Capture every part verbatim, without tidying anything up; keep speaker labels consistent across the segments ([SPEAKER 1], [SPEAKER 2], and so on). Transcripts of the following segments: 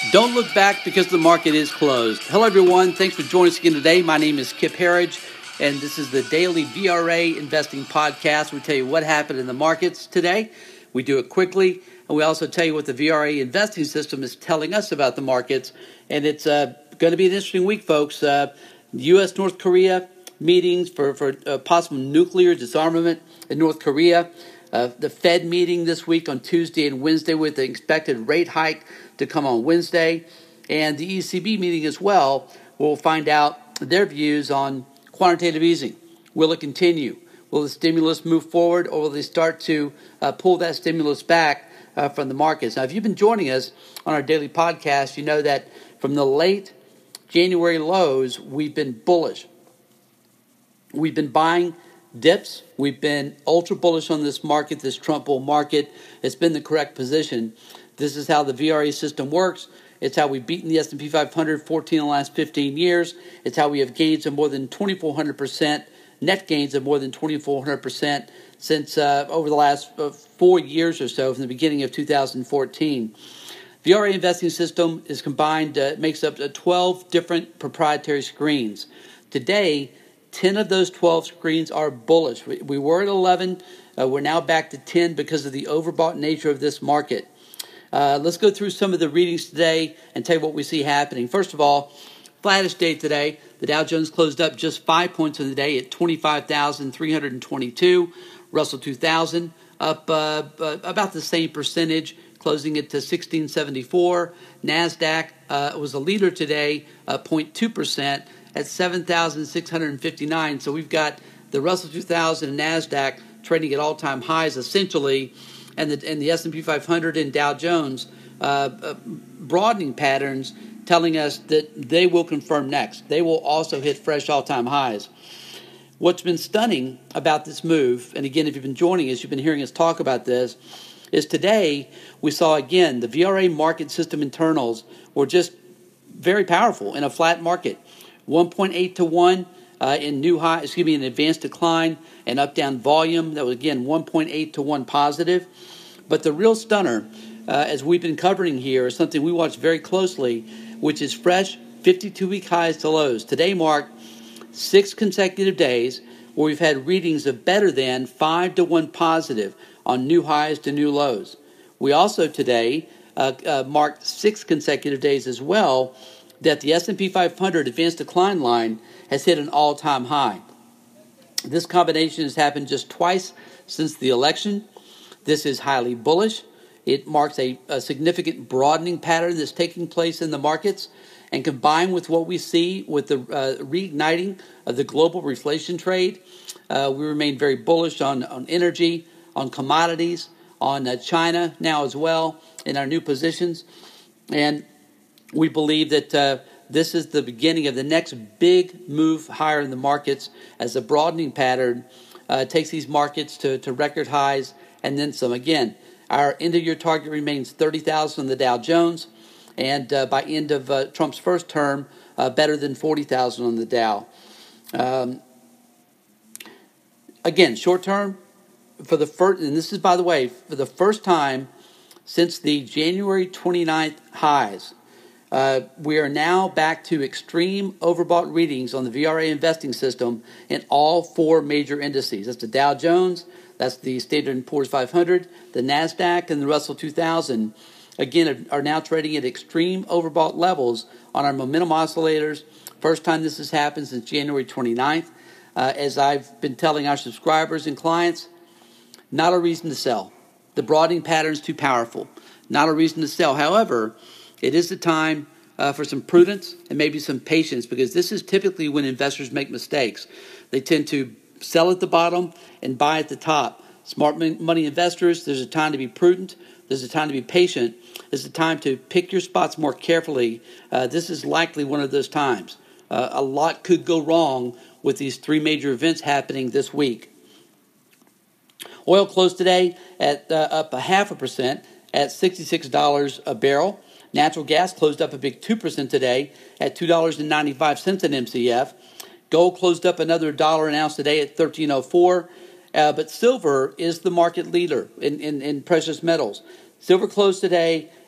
[SPEAKER 1] Don't look back because the market is closed. Hello, everyone. Thanks for joining us again today. My name is Kip Herriage, and this is the Daily V R A Investing Podcast. We tell you what happened in the markets today. We do it quickly, and we also tell you what the V R A investing system is telling us about the markets. And it's uh, going to be an interesting week, folks. Uh, U S North Korea meetings for, for uh, possible nuclear disarmament in North Korea. Uh, the Fed meeting this week on Tuesday and Wednesday with the expected rate hike to come on Wednesday. And the E C B meeting as well. We'll find out their views on quantitative easing. Will it continue? Will the stimulus move forward, or will they start to uh, pull that stimulus back uh, from the markets? Now, if you've been joining us on our daily podcast, you know that from the late January lows, we've been bullish. We've been buying dips. We've been ultra bullish on this market, this Trump bull market. It's been the correct position. This is how the V R A system works. It's how we've beaten the S and P five hundred fourteen in the last fifteen years. It's how we have gains of more than twenty-four hundred percent, net gains of more than twenty-four hundred percent since uh, over the last uh, four years or so, from the beginning of two thousand fourteen. V R A investing system is combined, uh, makes up uh, twelve different proprietary screens. Today, ten of those twelve screens are bullish. We, we were at eleven. Uh, we're now back to ten because of the overbought nature of this market. Uh, let's go through some of the readings today and tell you what we see happening. First of all, flattish day today. The Dow Jones closed up just five points in the day at twenty-five thousand three hundred twenty-two. Russell two thousand up uh, about the same percentage, closing it to sixteen seventy-four. NASDAQ uh, was a leader today, uh, zero point two percent at seven thousand six hundred fifty-nine. So we've got the Russell two thousand and NASDAQ trading at all-time highs essentially, and the, and the S and P five hundred and Dow Jones uh, uh, broadening patterns, telling us that they will confirm next. They will also hit fresh all-time highs. What's been stunning about this move, and again, if you've been joining us, you've been hearing us talk about this, is today we saw again the V R A market system internals were just very powerful in a flat market. one point eight to one uh, in new high, excuse me, in advanced decline and up down volume. That was again one point eight to one positive. But the real stunner, uh, as we've been covering here, is something we watch very closely, which is fresh fifty-two week highs to lows. Today marked six consecutive days where we've had readings of better than five to one positive on new highs to new lows. We also today uh, uh, marked six consecutive days as well that the S and P five hundred advanced decline line has hit an all-time high. This combination has happened just twice since the election. This is highly bullish. It marks a, a significant broadening pattern that's taking place in the markets, and combined with what we see with the uh, reigniting of the global reflation trade, uh, we remain very bullish on, on energy, on commodities, on uh, China now as well in our new positions. And we believe that uh, this is the beginning of the next big move higher in the markets as the broadening pattern uh, takes these markets to, to record highs and then some. Again, our end-of-year target remains thirty thousand on the Dow Jones, and uh, by end of uh, Trump's first term, uh, better than forty thousand on the Dow. Um, again, short term, for the first, and this is, by the way, for the first time since the January twenty-ninth highs, Uh, we are now back to extreme overbought readings on the V R A investing system in all four major indices. That's the Dow Jones, that's the Standard and Poor's five hundred, the NASDAQ, and the Russell two thousand. Again, are now trading at extreme overbought levels on our momentum oscillators. First time this has happened since January twenty-ninth. Uh, as I've been telling our subscribers and clients, not a reason to sell. The broadening pattern is too powerful. Not a reason to sell. However, it is the time uh, for some prudence and maybe some patience, because this is typically when investors make mistakes. They tend to sell at the bottom and buy at the top. Smart money investors, there's a time to be prudent. There's a time to be patient. There's a time to pick your spots more carefully. Uh, this is likely one of those times. Uh, a lot could go wrong with these three major events happening this week. Oil closed today at uh, up a half a percent at sixty-six dollars a barrel. Natural gas closed up a big two percent today at two dollars and ninety-five cents an M C F. Gold closed up another dollar an ounce today at thirteen oh four. Uh, but silver is the market leader in, in, in precious metals. Silver closed today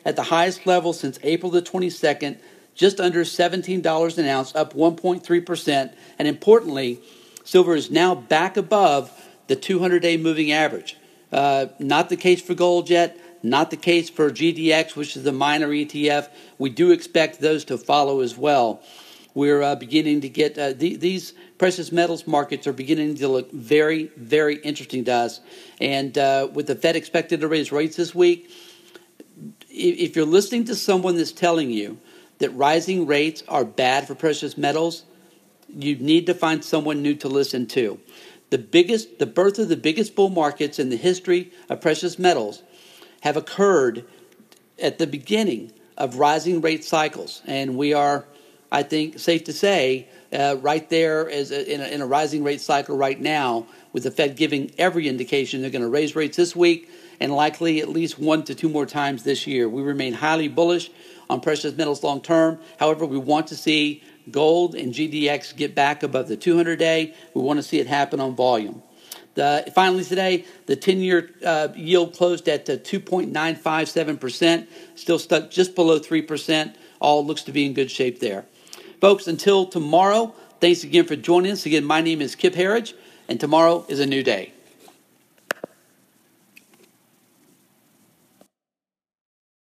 [SPEAKER 1] at the highest level since April the twenty-second, just under seventeen dollars an ounce, up one point three percent. And importantly, silver is now back above the two hundred day moving average. Uh, not the case for gold yet, not the case for G D X, which is the minor E T F. We do expect those to follow as well. We're uh, beginning to get, uh, the, these precious metals markets are beginning to look very, very interesting to us. And uh, with the Fed expected to raise rates this week, if you're listening to someone that's telling you that rising rates are bad for precious metals, you need to find someone new to listen to. The biggest, the birth of the biggest bull markets in the history of precious metals have occurred at the beginning of rising rate cycles. And we are, I think, safe to say, uh, right there as a, in, a, in a rising rate cycle right now, with the Fed giving every indication they're going to raise rates this week and likely at least one to two more times this year. We remain highly bullish on precious metals long term. However, we want to see gold and G D X get back above the two hundred day. We want to see it happen on volume. The, finally today, the ten-year uh, yield closed at uh, two point nine five seven percent, still stuck just below three percent. All looks to be in good shape there. Folks, until tomorrow, thanks again for joining us. Again, my name is Kip Herriage, and tomorrow is a new day.